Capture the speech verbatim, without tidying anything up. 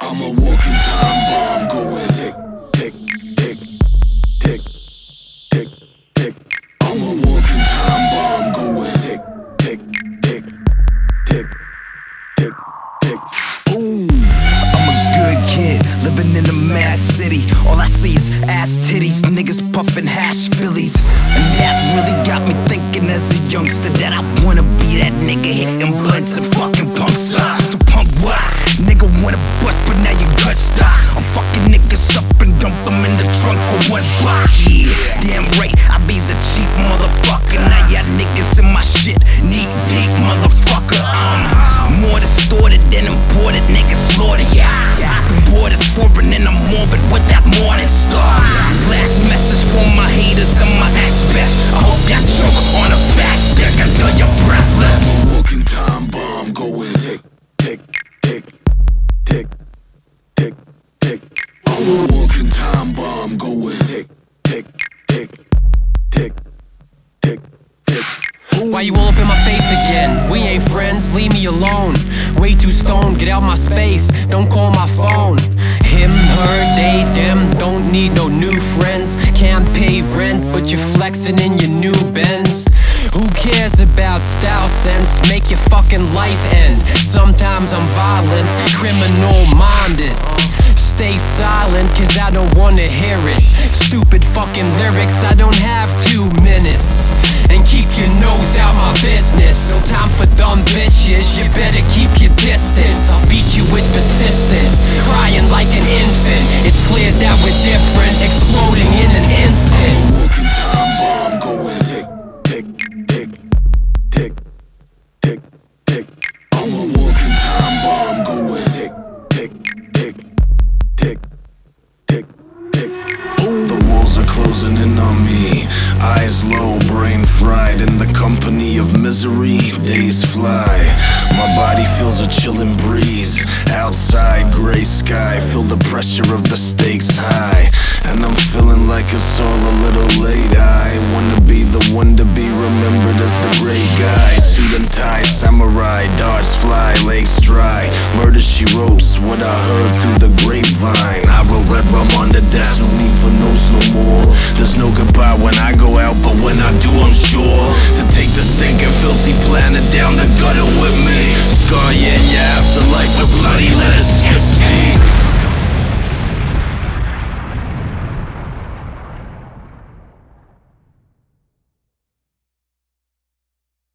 I'm a walking time bomb going tick, tick, tick, tick, tick, tick. I'm a walking time bomb going tick, tick, tick, tick, tick, tick. Boom. I'm a good kid, living in a mad city. All I see is ass titties, niggas puffin' hash Phillies. And that really got me thinking as a youngster that I wanna be that nigga hitting blunts and fucking punks up. To pump what? Nigga wanna bust, but now your gut stop. I'm fucking niggas up and dump them in the trunk for one block. Yeah, damn right, I be's a cheap motherfucker. Now y'all niggas in my shit, knee deep, motherfucker. I'm more distorted than imported, niggas slaughter ya. I can board is foreign and I'm morbid with that morning star. Last message from my haters and my ex-best. I hope y'all choke on a fat dick until you're breathless. I'm a walking time bomb going tick, tick, tick, tick, tick, tick. I'm a walking time bomb going tick, tick, tick, tick, tick, tick. Why you all up in my face again? We ain't friends, leave me alone. Way too stoned, get out my space, don't call my phone. Him, her, they, them, don't need no new friends. Can't pay rent, but you're flexing in your new Benz. Who cares about style sense? Make your fucking life end. Sometimes I'm violent, criminal minded. Stay silent, cause I don't wanna hear it. Stupid fucking lyrics, I don't have two minutes. And keep your nose out my business. No time for dumb bitches, you better keep your distance. I'll beat you with persistence, crying like an infant. It's clear that we're different, exploding in an instant. I'm a walking time bomb going tick, tick, tick, tick, tick, tick. I'm a walking time bomb going tick, tick, tick, tick, tick, tick. Boom. The walls are closing in on me. Eyes low, brain fried. In the company of misery, days fly. My body feels a chilling breeze. Outside, gray sky. Feel the pressure of the stakes high. And I'm feeling like it's all a little late. I wanna be the one to be remembered as the great guy. Suit and tie, samurai, darts fly, legs dry. Murder she wrote's what I heard through the grapevine. I wrote red rum on the desk, no need for notes no more. There's no goodbye when I go out, but when I do I'm sure to take the stinking filthy planet down